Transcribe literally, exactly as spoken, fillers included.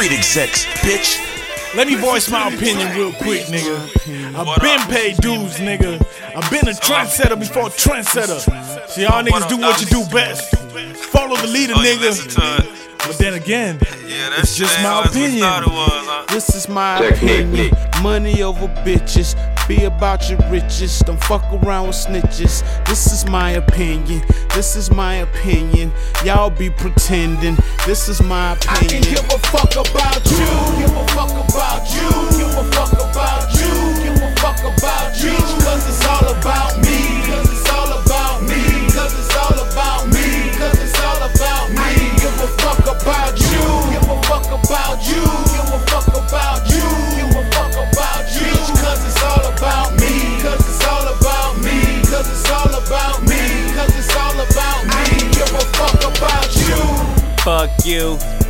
Street execs, bitch. Let me voice my opinion real quick, nigga. I've been paid dues, nigga. I've been a trendsetter before a trendsetter. So y'all niggas do what you do best. Follow the leader, nigga. But then again, it's just my opinion. This is my opinion. Money over bitches. Be about your riches. Don't fuck around with snitches. This is my opinion. This is my opinion. Y'all be pretending. This is my opinion. I can give a fuck about you. Give a fuck about you. Give a fuck about you. Give a fuck about you. Cause it's all about me. Cause it's all about me. Cause it's all about me. Cause it's all about me. I can give a fuck about you. Give a fuck about you. Give a fuck about you. Give a fuck about you. Cause it's all about me. Cause it's all about me. Cause it's all about me. Cause it's all about me. I can give a fuck about you. Fuck you.